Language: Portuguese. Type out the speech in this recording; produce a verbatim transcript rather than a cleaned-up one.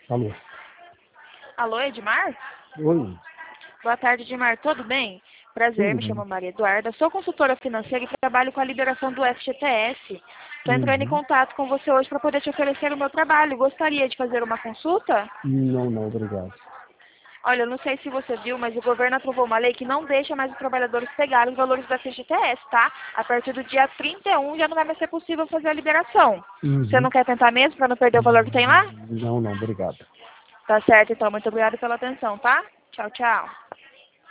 Alô? Alô, Edmar? Oi, Boa tarde, Edmar. Tudo bem? Prazer, tudo me bem? chamo Maria Eduarda. Sou consultora financeira e trabalho com a liberação do F G T S. Estou entrando em Uhum. contato com você hoje para poder te oferecer o meu trabalho. Gostaria de fazer uma consulta? Não, não, obrigado. Olha, eu não sei se você viu, mas o governo aprovou uma lei que não deixa mais os trabalhadores pegarem os valores do F G T S, tá? A partir do dia trinta e um já não vai mais ser possível fazer a liberação. Você Uhum. não quer tentar mesmo para não perder o valor que tem lá? Não, não, obrigado. Tá certo, então. Muito obrigada pela atenção, tá? Tchau, tchau.